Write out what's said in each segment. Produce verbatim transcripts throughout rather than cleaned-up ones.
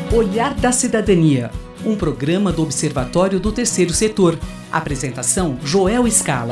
Olhar da Cidadania, um programa do Observatório do Terceiro Setor. Apresentação, Joel Scala.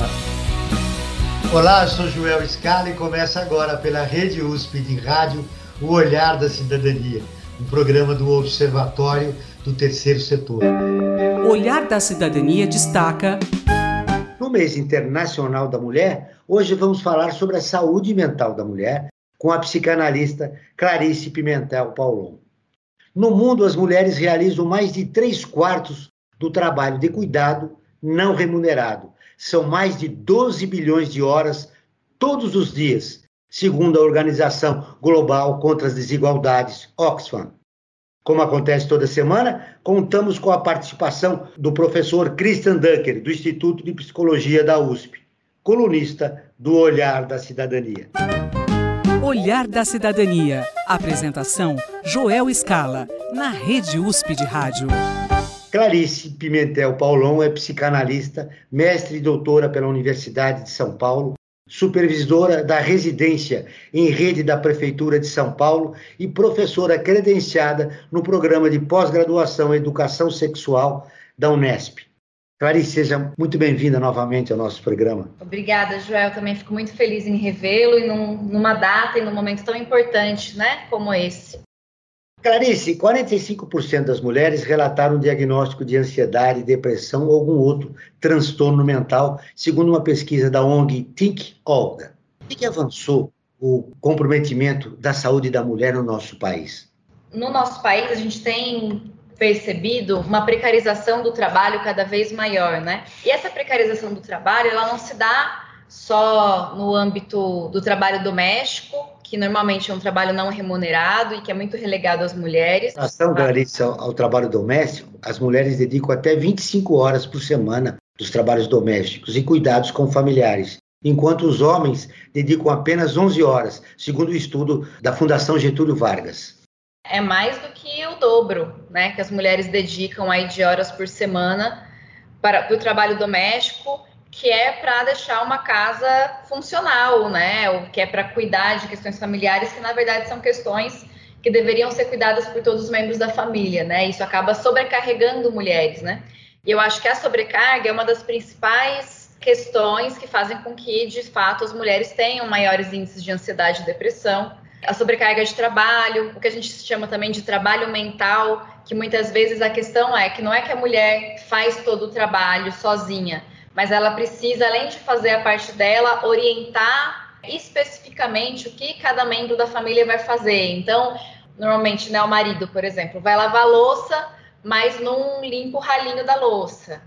Olá, eu sou Joel Scala e começa agora pela Rede U S P de Rádio o Olhar da Cidadania, um programa do Observatório do Terceiro Setor. Olhar da Cidadania destaca... No mês internacional da mulher, hoje vamos falar sobre a saúde mental da mulher com a psicanalista Clarice Pimentel Paulon. No mundo, as mulheres realizam mais de três quartos do trabalho de cuidado não remunerado. São mais de doze bilhões de horas todos os dias, segundo a Organização Global contra as Desigualdades, Oxfam. Como acontece toda semana, contamos com a participação do professor Christian Dunker, do Instituto de Psicologia da U S P, colunista do Olhar da Cidadania. Olhar da Cidadania. Apresentação, Joel Scala, na Rede U S P de Rádio. Clarice Pimentel Paulon é psicanalista, mestre e doutora pela Universidade de São Paulo, supervisora da residência em rede da Prefeitura de São Paulo e professora credenciada no programa de pós-graduação em Educação Sexual da Unesp. Clarice, seja muito bem-vinda novamente ao nosso programa. Obrigada, Joel. Também fico muito feliz em revê-lo e num, numa data e num momento tão importante, né, como esse. Clarice, quarenta e cinco por cento das mulheres relataram um diagnóstico de ansiedade, depressão ou algum outro transtorno mental, segundo uma pesquisa da O N G Think Olga. O que avançou o comprometimento da saúde da mulher no nosso país? No nosso país, a gente tem percebido uma precarização do trabalho cada vez maior, né? E essa precarização do trabalho, ela não se dá só no âmbito do trabalho doméstico, que normalmente é um trabalho não remunerado e que é muito relegado às mulheres. Em relação, Clarice, ao, ao trabalho doméstico, as mulheres dedicam até vinte e cinco horas por semana dos trabalhos domésticos e cuidados com familiares, enquanto os homens dedicam apenas onze horas, segundo o estudo da Fundação Getúlio Vargas. É mais do que o dobro, né, que as mulheres dedicam aí de horas por semana para o trabalho doméstico, que é para deixar uma casa funcional, né, ou que é para cuidar de questões familiares, que na verdade são questões que deveriam ser cuidadas por todos os membros da família, né, isso acaba sobrecarregando mulheres, né, e eu acho que a sobrecarga é uma das principais questões que fazem com que, de fato, as mulheres tenham maiores índices de ansiedade e depressão. A sobrecarga de trabalho, o que a gente chama também de trabalho mental, que muitas vezes a questão é que não é que a mulher faz todo o trabalho sozinha, mas ela precisa, além de fazer a parte dela, orientar especificamente o que cada membro da família vai fazer. Então, normalmente, né, o marido, por exemplo, vai lavar a louça, mas não limpa o ralinho da louça.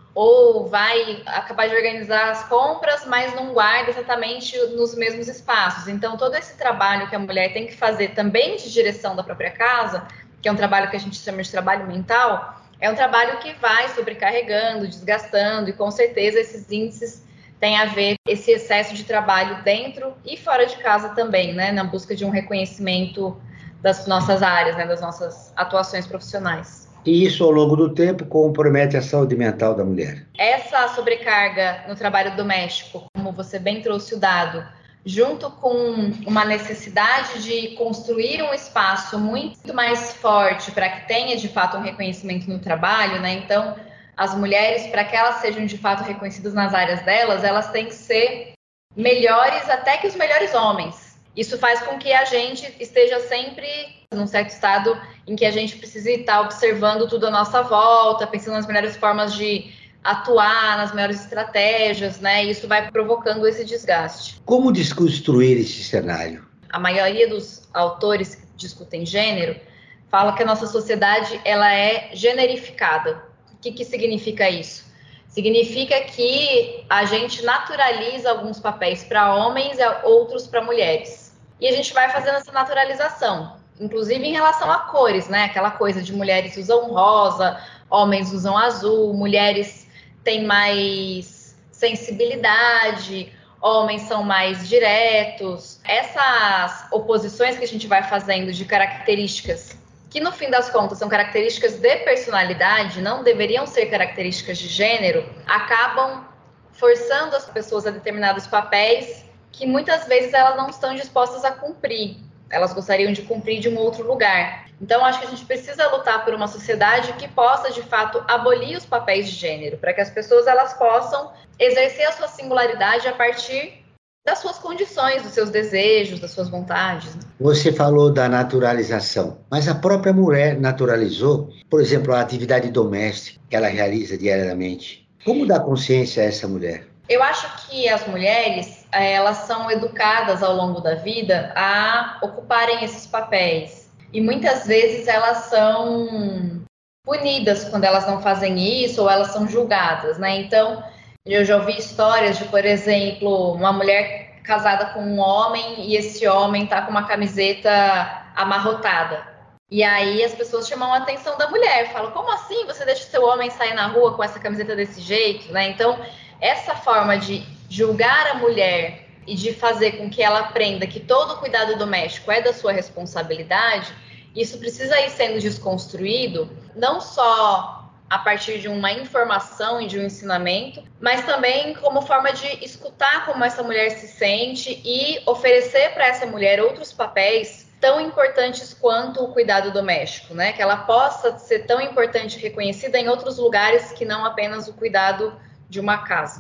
Ou vai acabar de organizar as compras, mas não guarda exatamente nos mesmos espaços. Então, todo esse trabalho que a mulher tem que fazer também de direção da própria casa, que é um trabalho que a gente chama de trabalho mental, é um trabalho que vai sobrecarregando, desgastando, e com certeza esses índices têm a ver com esse excesso de trabalho dentro e fora de casa também, né, na busca de um reconhecimento das nossas áreas, né, das nossas atuações profissionais. E isso, ao longo do tempo, compromete a saúde mental da mulher. Essa sobrecarga no trabalho doméstico, como você bem trouxe o dado, junto com uma necessidade de construir um espaço muito mais forte para que tenha, de fato, um reconhecimento no trabalho, né? Então, as mulheres, para que elas sejam, de fato, reconhecidas nas áreas delas, elas têm que ser melhores até que os melhores homens. Isso faz com que a gente esteja sempre num certo estado em que a gente precisa estar observando tudo à nossa volta, pensando nas melhores formas de atuar, nas melhores estratégias, né? E isso vai provocando esse desgaste. Como desconstruir esse cenário? A maioria dos autores que discutem gênero fala que a nossa sociedade ela é generificada. O que, que significa isso? Significa que a gente naturaliza alguns papéis para homens e outros para mulheres. E a gente vai fazendo essa naturalização, inclusive em relação a cores, né? Aquela coisa de mulheres usam rosa, homens usam azul, mulheres têm mais sensibilidade, homens são mais diretos. Essas oposições que a gente vai fazendo de características, que no fim das contas são características de personalidade, não deveriam ser características de gênero, acabam forçando as pessoas a determinados papéis que muitas vezes elas não estão dispostas a cumprir. elas gostariam de cumprir de um outro lugar. Então, acho que a gente precisa lutar por uma sociedade que possa, de fato, abolir os papéis de gênero, para que as pessoas elas possam exercer a sua singularidade a partir das suas condições, dos seus desejos, das suas vontades. Você falou da naturalização, mas a própria mulher naturalizou, por exemplo, a atividade doméstica que ela realiza diariamente. Como dar consciência a essa mulher? Eu acho que as mulheres, elas são educadas ao longo da vida a ocuparem esses papéis. E muitas vezes elas são punidas quando elas não fazem isso, ou elas são julgadas, né? Então, eu já ouvi histórias de, por exemplo, uma mulher casada com um homem e esse homem tá com uma camiseta amarrotada. E aí as pessoas chamam a atenção da mulher, falam, como assim você deixa o seu homem sair na rua com essa camiseta desse jeito, né? Então, essa forma de julgar a mulher e de fazer com que ela aprenda que todo o cuidado doméstico é da sua responsabilidade, isso precisa ir sendo desconstruído, não só a partir de uma informação e de um ensinamento, mas também como forma de escutar como essa mulher se sente e oferecer para essa mulher outros papéis tão importantes quanto o cuidado doméstico, né? Que ela possa ser tão importante e reconhecida em outros lugares que não apenas o cuidado de uma casa.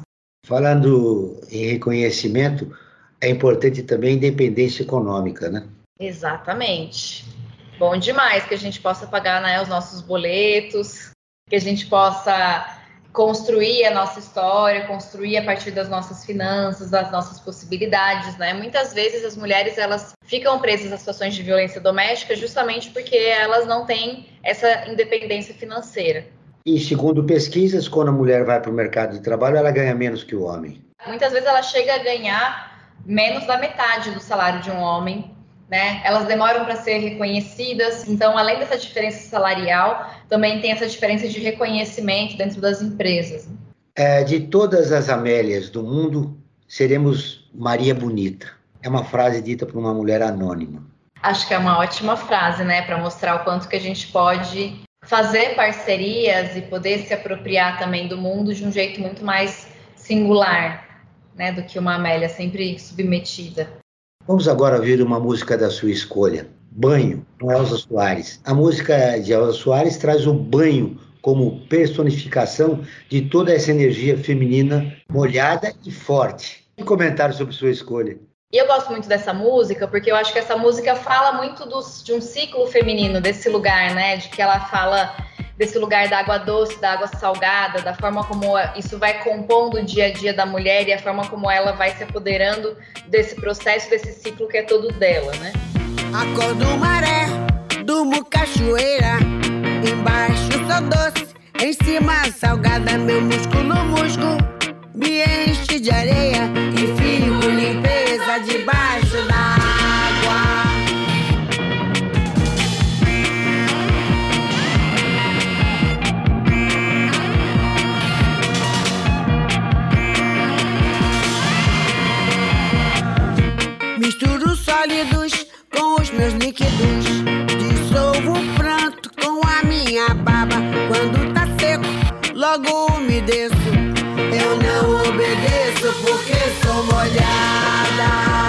Falando em reconhecimento, é importante também a independência econômica, né? Exatamente. Bom demais que a gente possa pagar, né, os nossos boletos, que a gente possa construir a nossa história, construir a partir das nossas finanças, das nossas possibilidades, né? Muitas vezes as mulheres, elas ficam presas a situações de violência doméstica justamente porque elas não têm essa independência financeira. E segundo pesquisas, quando a mulher vai para o mercado de trabalho, ela ganha menos que o homem. Muitas vezes ela chega a ganhar menos da metade do salário de um homem, né? Elas demoram para ser reconhecidas. Então, além dessa diferença salarial, também tem essa diferença de reconhecimento dentro das empresas. É, de todas as Amélias do mundo, seremos Maria Bonita. É uma frase dita por uma mulher anônima. Acho que é uma ótima frase, né? Para mostrar o quanto que a gente pode fazer parcerias e poder se apropriar também do mundo de um jeito muito mais singular, né? Do que uma Amélia sempre submetida. Vamos agora ouvir uma música da sua escolha, Banho, com Elza Soares. A música de Elza Soares traz o banho como personificação de toda essa energia feminina molhada e forte. Um comentário sobre sua escolha. E eu gosto muito dessa música, porque eu acho que essa música fala muito dos, de um ciclo feminino, desse lugar, né? De que ela fala desse lugar da água doce, da água salgada, da forma como isso vai compondo o dia a dia da mulher e a forma como ela vai se apoderando desse processo, desse ciclo que é todo dela, né? Acordo maré, durmo cachoeira, embaixo sou doce, em cima salgada, meu músculo, músculo, me enche de areia, enfio limpeza debaixo da água. Misturo sólidos com os meus líquidos, dissolvo o pranto com a minha baba. Quando tá seco, logo umedeço. Eu não obedeço porque sou molhada.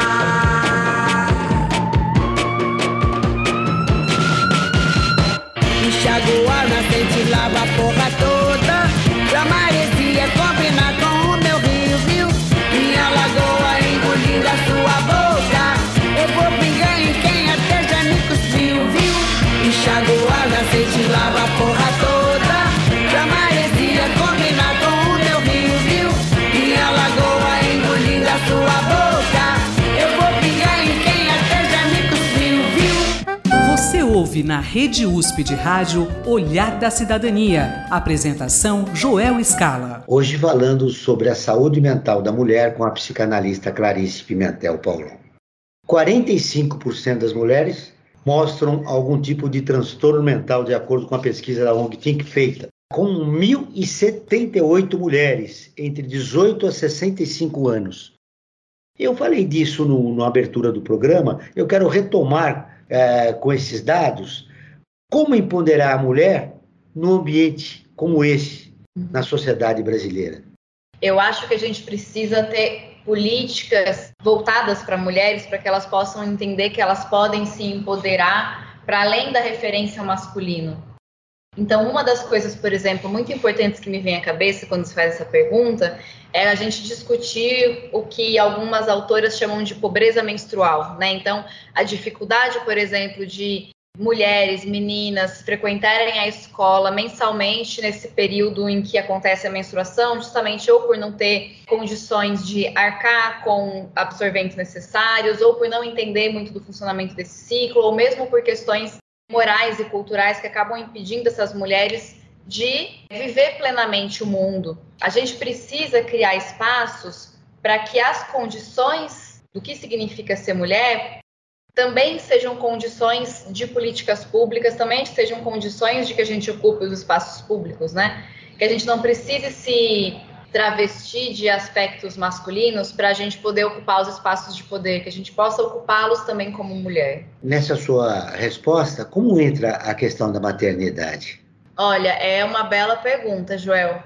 Enxago a nascente, lava a porra toda. Pra maresia combinar com o meu rio, viu? Minha lagoa engolindo a sua boca. Eu vou pingar em quem até já me cuspiu, viu? Enxago a nascente, lava a porra toda. Pra maresia combinar com o meu rio, viu? Minha lagoa engolindo a sua boca. Eu vou pingar em quem até já me cuspiu, viu? Você ouve na Rede U S P de Rádio Olhar da Cidadania. Apresentação Joel Scala. Hoje falando sobre a saúde mental da mulher com a psicanalista Clarice Pimentel Paulon. quarenta e cinco por cento das mulheres mostram algum tipo de transtorno mental, de acordo com a pesquisa da O N G Think feita com mil e setenta e oito mulheres entre dezoito a sessenta e cinco anos. Eu falei disso no, na abertura do programa, eu quero retomar é, com esses dados como empoderar a mulher num ambiente como esse, na sociedade brasileira. Eu acho que a gente precisa ter políticas voltadas para mulheres, para que elas possam entender que elas podem se empoderar para além da referência ao masculino. Então, uma das coisas, por exemplo, muito importantes que me vem à cabeça quando se faz essa pergunta é a gente discutir o que algumas autoras chamam de pobreza menstrual, né? Então, a dificuldade, por exemplo, de mulheres, meninas frequentarem a escola mensalmente nesse período em que acontece a menstruação, justamente ou por não ter condições de arcar com absorventes necessários, ou por não entender muito do funcionamento desse ciclo, ou mesmo por questões morais e culturais que acabam impedindo essas mulheres de viver plenamente o mundo. A gente precisa criar espaços para que as condições do que significa ser mulher também sejam condições de políticas públicas, também sejam condições de que a gente ocupe os espaços públicos, né? Que a gente não precise se travestir de aspectos masculinos para a gente poder ocupar os espaços de poder, que a gente possa ocupá-los também como mulher. Nessa sua resposta, como entra a questão da maternidade? Olha, é uma bela pergunta, Joel,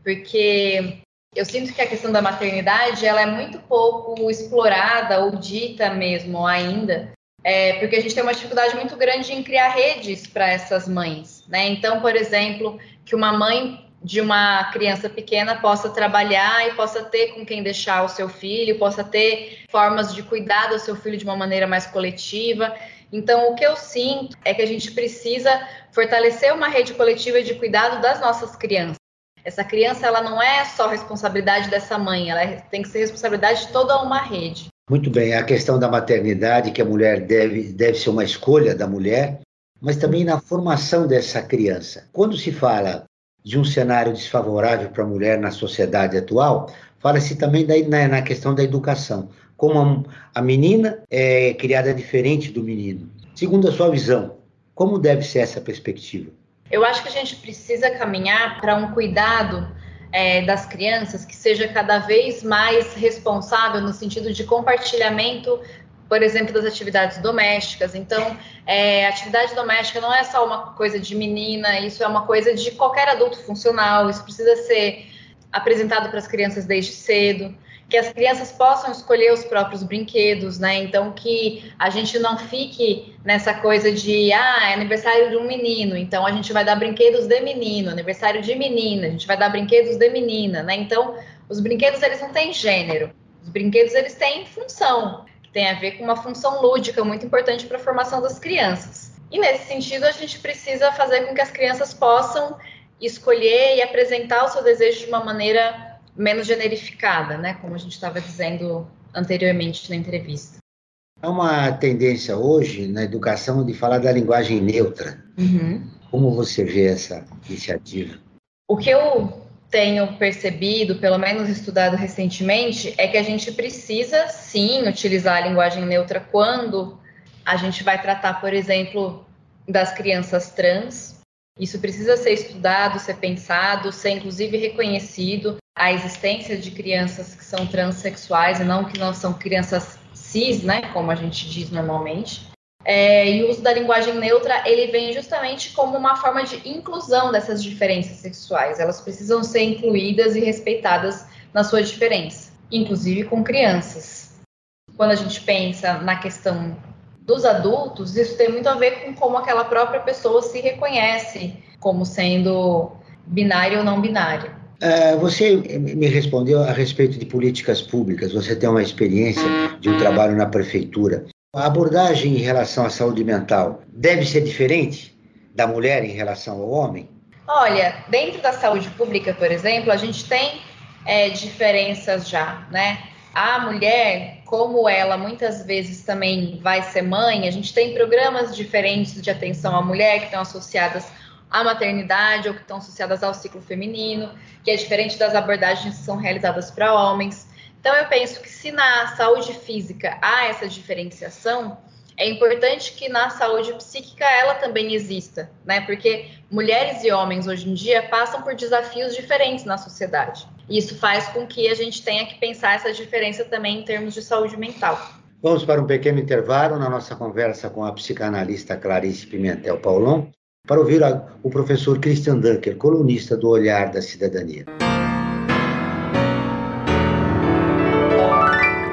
porque eu sinto que a questão da maternidade ela é muito pouco explorada ou dita mesmo ainda, é, porque a gente tem uma dificuldade muito grande em criar redes para essas mães, né? Então, por exemplo, que uma mãe de uma criança pequena possa trabalhar e possa ter com quem deixar o seu filho, possa ter formas de cuidar do seu filho de uma maneira mais coletiva. Então, o que eu sinto é que a gente precisa fortalecer uma rede coletiva de cuidado das nossas crianças. Essa criança, ela não é só responsabilidade dessa mãe, ela tem que ser responsabilidade de toda uma rede. Muito bem, a questão da maternidade, que a mulher deve, deve ser uma escolha da mulher, mas também na formação dessa criança. Quando se fala de um cenário desfavorável para a mulher na sociedade atual, fala-se também da, na, na questão da educação, como a, a menina é criada diferente do menino. Segundo a sua visão, como deve ser essa perspectiva? Eu acho que a gente precisa caminhar para um cuidado é, das crianças que seja cada vez mais responsável no sentido de compartilhamento, por exemplo, das atividades domésticas. Então, é, atividade doméstica não é só uma coisa de menina, isso é uma coisa de qualquer adulto funcional, isso precisa ser apresentado para as crianças desde cedo, que as crianças possam escolher os próprios brinquedos, né? Então, que a gente não fique nessa coisa de, ah, é aniversário de um menino, então a gente vai dar brinquedos de menino, aniversário de menina, a gente vai dar brinquedos de menina, né? Então, os brinquedos, eles não têm gênero, os brinquedos, eles têm função, tem a ver com uma função lúdica muito importante para a formação das crianças. E nesse sentido, a gente precisa fazer com que as crianças possam escolher e apresentar o seu desejo de uma maneira menos generificada, né? Como a gente estava dizendo anteriormente na entrevista. Há uma tendência hoje na educação de falar da linguagem neutra. Uhum. Como você vê essa iniciativa? O que eu tenho percebido, pelo menos estudado recentemente, é que a gente precisa, sim, utilizar a linguagem neutra quando a gente vai tratar, por exemplo, das crianças trans. Isso precisa ser estudado, ser pensado, ser inclusive reconhecido a existência de crianças que são transexuais e não que não são crianças cis, né, como a gente diz normalmente. É, e o uso da linguagem neutra, ele vem justamente como uma forma de inclusão dessas diferenças sexuais. Elas precisam ser incluídas e respeitadas na sua diferença, inclusive com crianças. Quando a gente pensa na questão dos adultos, isso tem muito a ver com como aquela própria pessoa se reconhece como sendo binária ou não binária. Uh, você me respondeu a respeito de políticas públicas. Você tem uma experiência de um trabalho na prefeitura. A abordagem em relação à saúde mental deve ser diferente da mulher em relação ao homem? Olha, dentro da saúde pública, por exemplo, a gente tem é, diferenças já, né? A mulher, como ela muitas vezes também vai ser mãe, a gente tem programas diferentes de atenção à mulher que estão associadas à maternidade ou que estão associadas ao ciclo feminino, que é diferente das abordagens que são realizadas para homens. Então, eu penso que se na saúde física há essa diferenciação, é importante que na saúde psíquica ela também exista, né? Porque mulheres e homens hoje em dia passam por desafios diferentes na sociedade. E isso faz com que a gente tenha que pensar essa diferença também em termos de saúde mental. Vamos para um pequeno intervalo na nossa conversa com a psicanalista Clarice Pimentel Paulon, para ouvir a, o professor Christian Dunker, colunista do Olhar da Cidadania.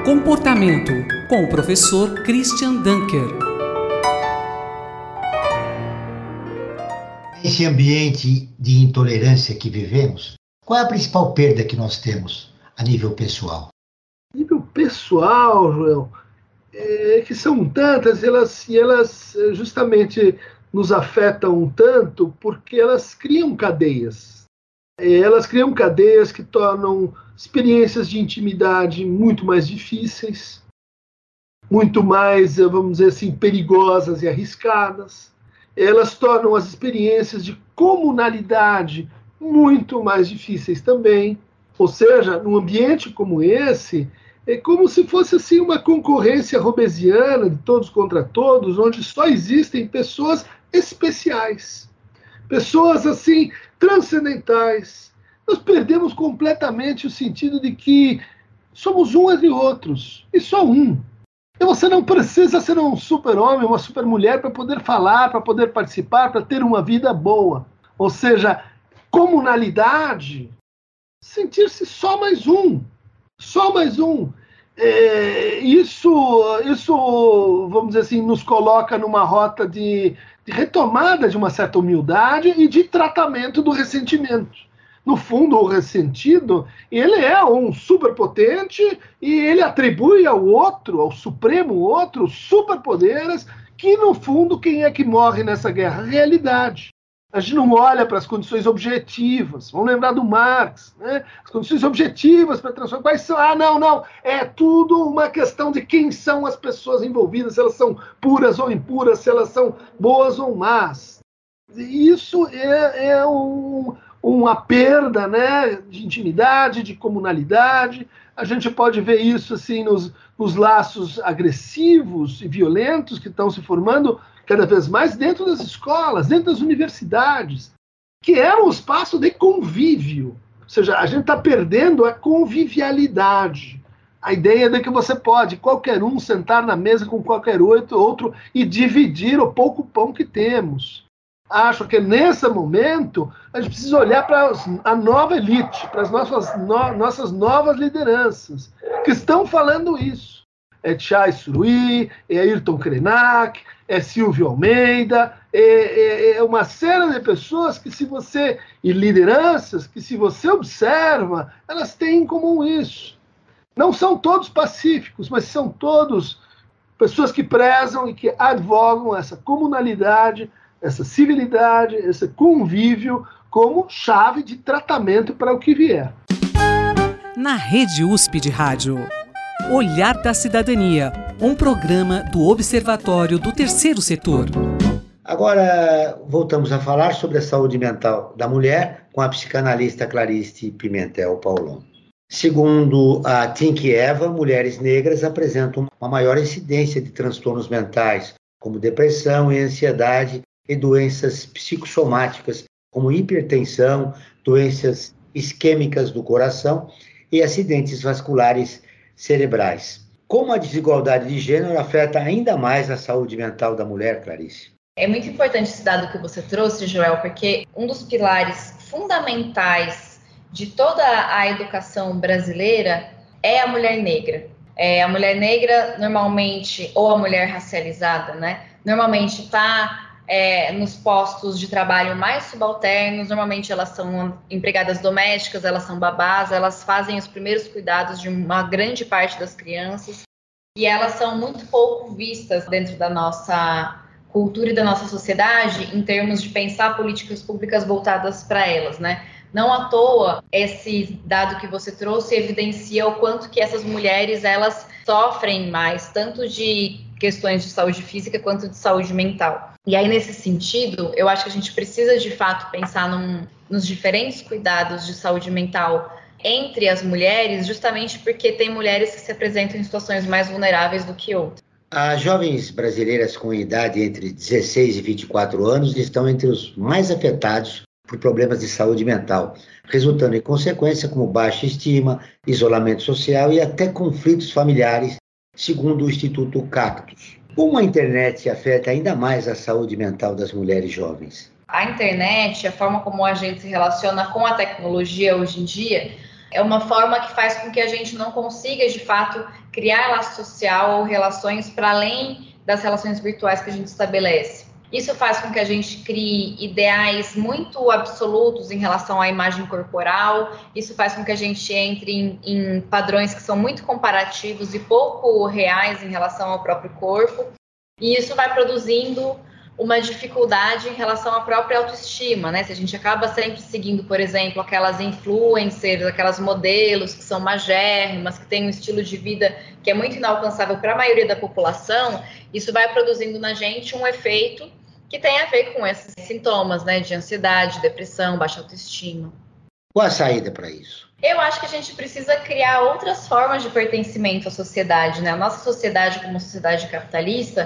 Comportamento, com o professor Christian Dunker. Nesse ambiente de intolerância que vivemos, qual é a principal perda que nós temos a nível pessoal? A nível pessoal, Joel, é que são tantas, elas, e elas justamente nos afetam tanto porque elas criam cadeias. Elas criam cadeias que tornam experiências de intimidade muito mais difíceis, muito mais, vamos dizer assim, perigosas e arriscadas. Elas tornam as experiências de comunalidade muito mais difíceis também. Ou seja, num ambiente como esse, é como se fosse assim uma concorrência robesiana de todos contra todos, onde só existem pessoas especiais, pessoas assim transcendentais. Nós perdemos completamente o sentido de que somos uns entre outros, e só um. E você não precisa ser um super-homem, uma super-mulher para poder falar, para poder participar, para ter uma vida boa. Ou seja, comunalidade, sentir-se só mais um, só mais um. É, isso, isso, vamos dizer assim, nos coloca numa rota de, de retomada de uma certa humildade e de tratamento do ressentimento. No fundo, o ressentido, ele é um superpotente e ele atribui ao outro, ao supremo outro, superpoderes, que no fundo, quem é que morre nessa guerra? A realidade. A gente não olha para as condições objetivas. Vamos lembrar do Marx, né? As condições objetivas para transformar. Quais são? Ah, não, não. É tudo uma questão de quem são as pessoas envolvidas, se elas são puras ou impuras, se elas são boas ou más. E isso é, é um... uma perda, né, de intimidade, de comunalidade. A gente pode ver isso assim, nos, nos laços agressivos e violentos que estão se formando cada vez mais dentro das escolas, dentro das universidades, que é um espaço de convívio. Ou seja, a gente está perdendo a convivialidade. A ideia de que você pode, qualquer um, sentar na mesa com qualquer outro e dividir o pouco pão que temos. Acho que nesse momento a gente precisa olhar para a nova elite, para as nossas, no, nossas novas lideranças, que estão falando isso. É Chay Suruí, é Ayrton Krenak, é Silvio Almeida, é, é, é uma série de pessoas que se você, e lideranças, que se você observa, elas têm em comum isso. Não são todos pacíficos, mas são todos pessoas que prezam e que advogam essa comunalidade, essa civilidade, esse convívio como chave de tratamento para o que vier. Na Rede U S P de Rádio, Olhar da Cidadania, um programa do Observatório do Terceiro Setor. Agora, voltamos a falar sobre a saúde mental da mulher com a psicanalista Clarice Pimentel Paulon. Segundo a Think Eva, mulheres negras apresentam uma maior incidência de transtornos mentais, como depressão e ansiedade, e doenças psicossomáticas, como hipertensão, doenças isquêmicas do coração e acidentes vasculares cerebrais. Como a desigualdade de gênero afeta ainda mais a saúde mental da mulher, Clarice? É muito importante esse dado que você trouxe, Joel, porque um dos pilares fundamentais de toda a educação brasileira é a mulher negra. É, a mulher negra, normalmente, ou a mulher racializada, né? Normalmente está É, nos postos de trabalho mais subalternos, normalmente elas são empregadas domésticas, elas são babás, elas fazem os primeiros cuidados de uma grande parte das crianças e elas são muito pouco vistas dentro da nossa cultura e da nossa sociedade em termos de pensar políticas públicas voltadas para elas, né? Não à toa, esse dado que você trouxe evidencia o quanto que essas mulheres, elas sofrem mais, tanto de questões de saúde física quanto de saúde mental. E aí, nesse sentido, eu acho que a gente precisa, de fato, pensar num, nos diferentes cuidados de saúde mental entre as mulheres, justamente porque tem mulheres que se apresentam em situações mais vulneráveis do que outras. As jovens brasileiras com idade entre dezesseis e vinte e quatro anos estão entre os mais afetados por problemas de saúde mental, resultando em consequências como baixa estima, isolamento social e até conflitos familiares, segundo o Instituto Cactus. Como a internet afeta ainda mais a saúde mental das mulheres jovens? A internet, a forma como a gente se relaciona com a tecnologia hoje em dia, É uma forma que faz com que a gente não consiga, de fato, criar laço social ou relações para além das relações virtuais que a gente estabelece. Isso faz com que a gente crie ideais muito absolutos em relação à imagem corporal, isso faz com que a gente entre em, em padrões que são muito comparativos e pouco reais em relação ao próprio corpo, e isso vai produzindo uma dificuldade em relação à própria autoestima, né? Se a gente acaba sempre seguindo, por exemplo, aquelas influencers, aquelas modelos que são magérrimas, que têm um estilo de vida que é muito inalcançável para a maioria da população, isso vai produzindo na gente um efeito que tem a ver com esses sintomas, né? De ansiedade, depressão, baixa autoestima. Qual a saída para isso? Eu acho que a gente precisa criar outras formas de pertencimento à sociedade, né? A nossa sociedade, como sociedade capitalista,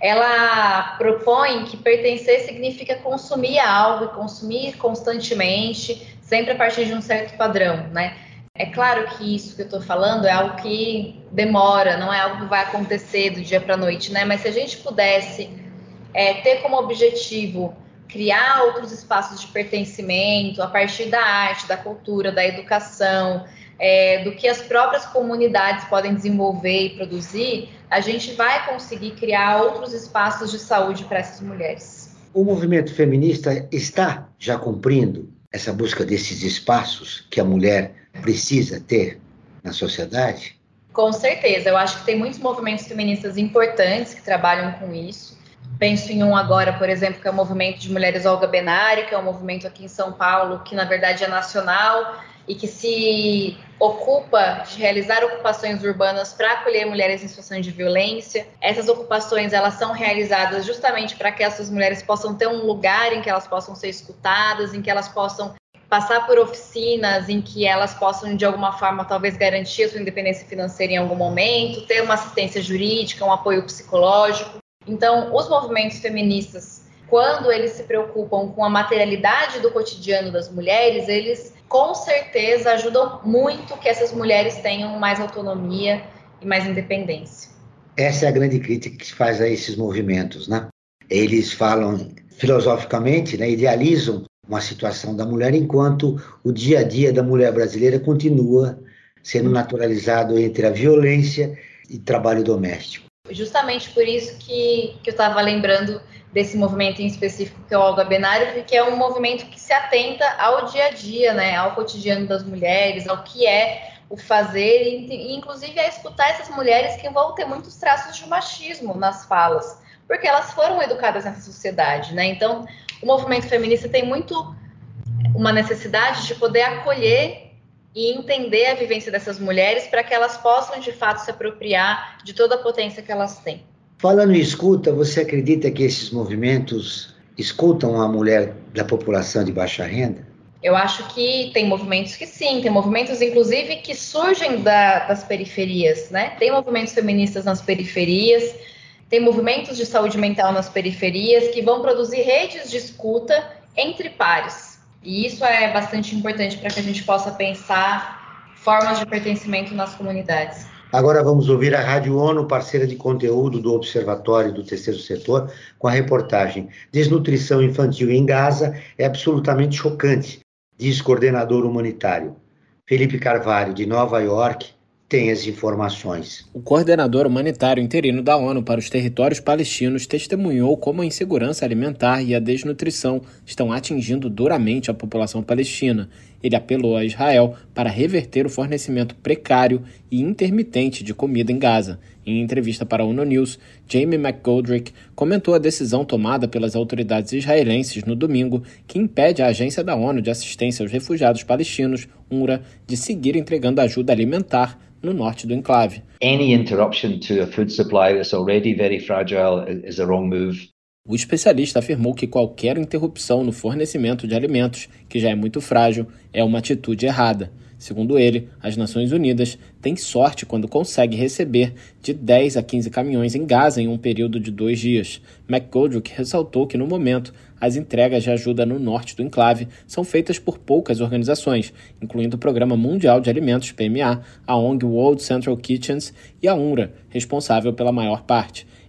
ela propõe que pertencer significa consumir algo e consumir constantemente, sempre a partir de um certo padrão, né? É claro que isso que eu estou falando é algo que demora, não é algo que vai acontecer do dia para a noite, né? Mas se a gente pudesse é, ter como objetivo criar outros espaços de pertencimento a partir da arte, da cultura, da educação, é, do que as próprias comunidades podem desenvolver e produzir, a gente vai conseguir criar outros espaços de saúde para essas mulheres. O movimento feminista está já cumprindo essa busca desses espaços que a mulher precisa ter na sociedade? Com certeza, eu acho que tem muitos movimentos feministas importantes que trabalham com isso. Penso em um agora, por exemplo, que é o movimento de mulheres Olga Benário, que é um movimento aqui em São Paulo, que na verdade é nacional e que se ocupa de realizar ocupações urbanas para acolher mulheres em situação de violência. Essas ocupações, elas são realizadas justamente para que essas mulheres possam ter um lugar em que elas possam ser escutadas, em que elas possam passar por oficinas, em que elas possam, de alguma forma, talvez garantir a sua independência financeira em algum momento, ter uma assistência jurídica, um apoio psicológico. Então, os movimentos feministas, quando eles se preocupam com a materialidade do cotidiano das mulheres, eles com certeza ajudam muito que essas mulheres tenham mais autonomia e mais independência. Essa é a grande crítica que se faz a esses movimentos, né? Eles falam filosoficamente, né, idealizam uma situação da mulher, enquanto o dia a dia da mulher brasileira continua sendo naturalizado entre a violência e trabalho doméstico. Justamente por isso que, que eu estava lembrando desse movimento em específico, que é o Olga Benário, porque é um movimento que se atenta ao dia a dia, né, ao cotidiano das mulheres, ao que é o fazer, e inclusive a escutar essas mulheres que vão ter muitos traços de machismo nas falas, porque elas foram educadas nessa sociedade, né? Então, o movimento feminista tem muito uma necessidade de poder acolher e entender a vivência dessas mulheres para que elas possam, de fato, se apropriar de toda a potência que elas têm. Falando em escuta, você acredita que esses movimentos escutam a mulher da população de baixa renda? Eu acho que tem movimentos que sim, tem movimentos, inclusive, que surgem da, das periferias, né? Tem movimentos feministas nas periferias, tem movimentos de saúde mental nas periferias que vão produzir redes de escuta entre pares. E isso é bastante importante para que a gente possa pensar formas de pertencimento nas comunidades. Agora vamos ouvir a Rádio ONU, parceira de conteúdo do Observatório do Terceiro Setor, com a reportagem Desnutrição Infantil em Gaza é absolutamente chocante, diz coordenador humanitário. Felipe Carvalho, de Nova York, tem as informações. O coordenador humanitário interino da ONU para os territórios palestinos testemunhou como a insegurança alimentar e a desnutrição estão atingindo duramente a população palestina. Ele apelou a Israel para reverter o fornecimento precário e intermitente de comida em Gaza. Em entrevista para a ONU News, Jamie McGoldrick comentou a decisão tomada pelas autoridades israelenses no domingo, que impede a Agência da ONU de Assistência aos Refugiados Palestinos, UNRWA, de seguir entregando ajuda alimentar no norte do enclave. Any interruption to a food supply that's already very fragile is a wrong move. O especialista afirmou que qualquer interrupção no fornecimento de alimentos, que já é muito frágil, é uma atitude errada. Segundo ele, as Nações Unidas têm sorte quando consegue receber de dez a quinze caminhões em Gaza em um período de dois dias. McGoldrick ressaltou que, no momento, as entregas de ajuda no norte do enclave são feitas por poucas organizações, incluindo o Programa Mundial de Alimentos, P M A, a ONG World Central Kitchens e a UNRWA, responsável pela maior parte.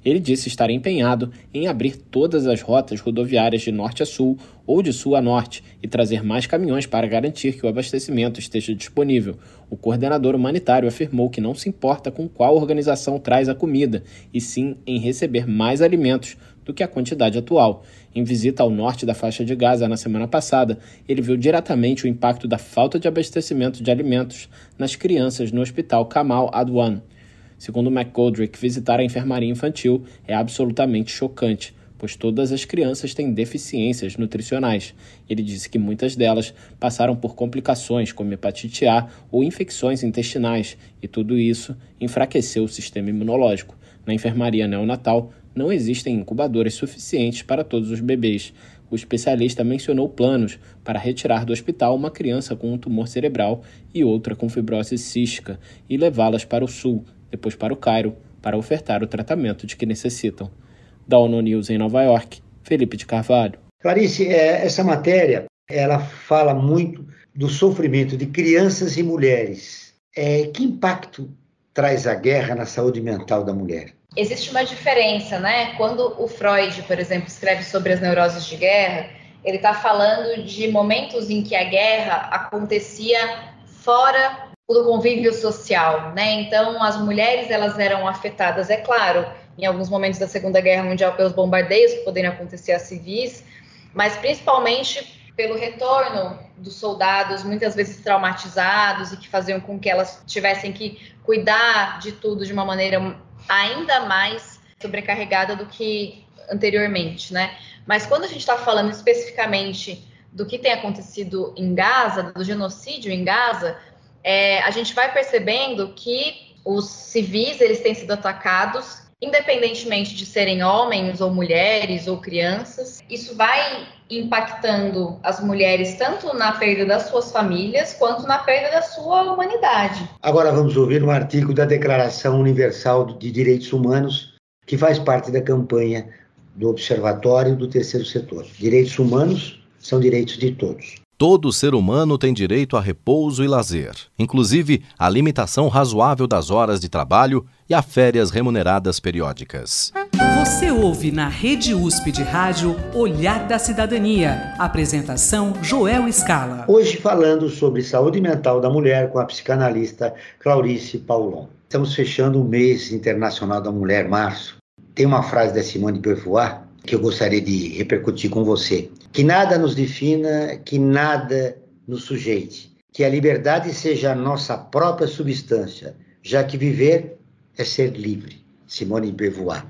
Ele disse estar empenhado em abrir todas as rotas rodoviárias de norte a sul ou de sul a norte e trazer mais caminhões para garantir que o abastecimento esteja disponível. O coordenador humanitário afirmou que não se importa com qual organização traz a comida, e sim em receber mais alimentos do que a quantidade atual. Em visita ao norte da faixa de Gaza na semana passada, ele viu diretamente o impacto da falta de abastecimento de alimentos nas crianças no hospital Kamal Adwan. Segundo McGoldrick, visitar a enfermaria infantil é absolutamente chocante, pois todas as crianças têm deficiências nutricionais. Ele disse que muitas delas passaram por complicações como hepatite A ou infecções intestinais, e tudo isso enfraqueceu o sistema imunológico. Na enfermaria neonatal, não existem incubadoras suficientes para todos os bebês. O especialista mencionou planos para retirar do hospital uma criança com um tumor cerebral e outra com fibrose cística e levá-las para o sul, depois para o Cairo, para ofertar o tratamento de que necessitam. Da ONU News em Nova York, Felipe de Carvalho. Clarice, essa matéria ela fala muito do sofrimento de crianças e mulheres. É, que impacto traz a guerra na saúde mental da mulher? Existe uma diferença, né? Quando o Freud, por exemplo, escreve sobre as neuroses de guerra, ele está falando de momentos em que a guerra acontecia fora do convívio social, né? Então, as mulheres elas eram afetadas, é claro, em alguns momentos da Segunda Guerra Mundial pelos bombardeios que poderiam acontecer a civis, mas principalmente pelo retorno dos soldados, muitas vezes traumatizados e que faziam com que elas tivessem que cuidar de tudo de uma maneira ainda mais sobrecarregada do que anteriormente, né? Mas quando a gente está falando especificamente do que tem acontecido em Gaza, do genocídio em Gaza, é, a gente vai percebendo que os civis eles têm sido atacados, independentemente de serem homens ou mulheres ou crianças. Isso vai impactando as mulheres tanto na perda das suas famílias quanto na perda da sua humanidade. Agora vamos ouvir um artigo da Declaração Universal de Direitos Humanos, que faz parte da campanha do Observatório do Terceiro Setor. Direitos humanos são direitos de todos. Todo ser humano tem direito a repouso e lazer, inclusive a limitação razoável das horas de trabalho e a férias remuneradas periódicas. Você ouve na Rede U S P de Rádio Olhar da Cidadania. Apresentação Joel Scala. Hoje falando sobre saúde mental da mulher com a psicanalista Clarice Paulon. Estamos fechando o mês internacional da mulher, março. Tem uma frase da Simone de Beauvoir que eu gostaria de repercutir com você. Que nada nos defina, que nada nos sujeite. Que a liberdade seja a nossa própria substância, já que viver é ser livre. Simone de Beauvoir.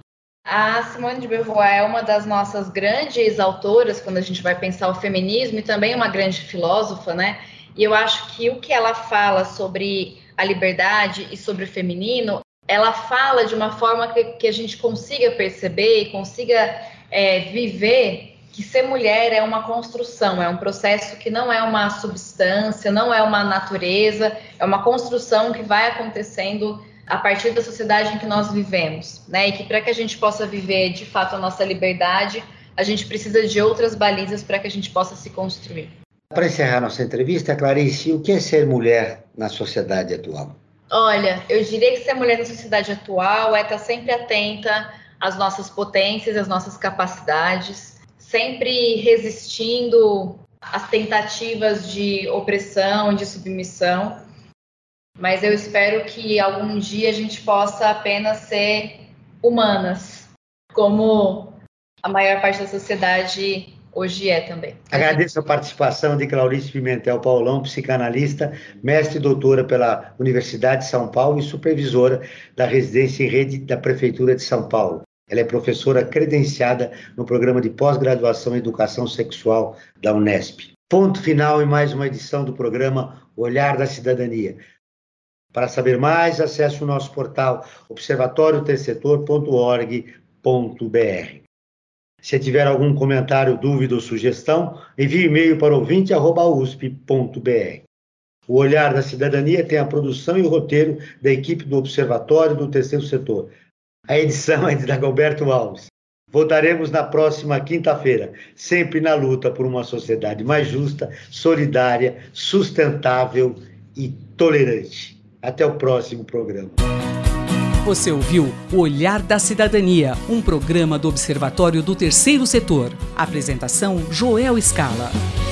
A Simone de Beauvoir é uma das nossas grandes autoras quando a gente vai pensar o feminismo e também uma grande filósofa, né? E eu acho que o que ela fala sobre a liberdade e sobre o feminino, ela fala de uma forma que, que a gente consiga perceber e consiga é, viver que ser mulher é uma construção, é um processo que não é uma substância, não é uma natureza, é uma construção que vai acontecendo a partir da sociedade em que nós vivemos, né? E que para que a gente possa viver de fato a nossa liberdade, a gente precisa de outras balizas para que a gente possa se construir. Para encerrar nossa entrevista, Clarice, o que é ser mulher na sociedade atual? Olha, eu diria que ser mulher na sociedade atual é estar sempre atenta às nossas potências, às nossas capacidades, sempre resistindo às tentativas de opressão, de submissão. Mas eu espero que algum dia a gente possa apenas ser humanas, como a maior parte da sociedade hoje é também. Agradeço a participação de Clarice Pimentel Paulon, psicanalista, mestre e doutora pela Universidade de São Paulo e supervisora da residência em rede da Prefeitura de São Paulo. Ela é professora credenciada no programa de pós-graduação em Educação Sexual da Unesp. Ponto final em mais uma edição do programa Olhar da Cidadania. Para saber mais, acesse o nosso portal observatório tercetor ponto org ponto br. Se tiver algum comentário, dúvida ou sugestão, envie e-mail para ouvinte arroba u s p ponto b r. O Olhar da Cidadania tem a produção e o roteiro da equipe do Observatório do Terceiro Setor. A edição é de Dagoberto Alves. Voltaremos na próxima quinta-feira, sempre na luta por uma sociedade mais justa, solidária, sustentável e tolerante. Até o próximo programa. Você ouviu O Olhar da Cidadania, um programa do Observatório do Terceiro Setor. Apresentação: Joel Scala.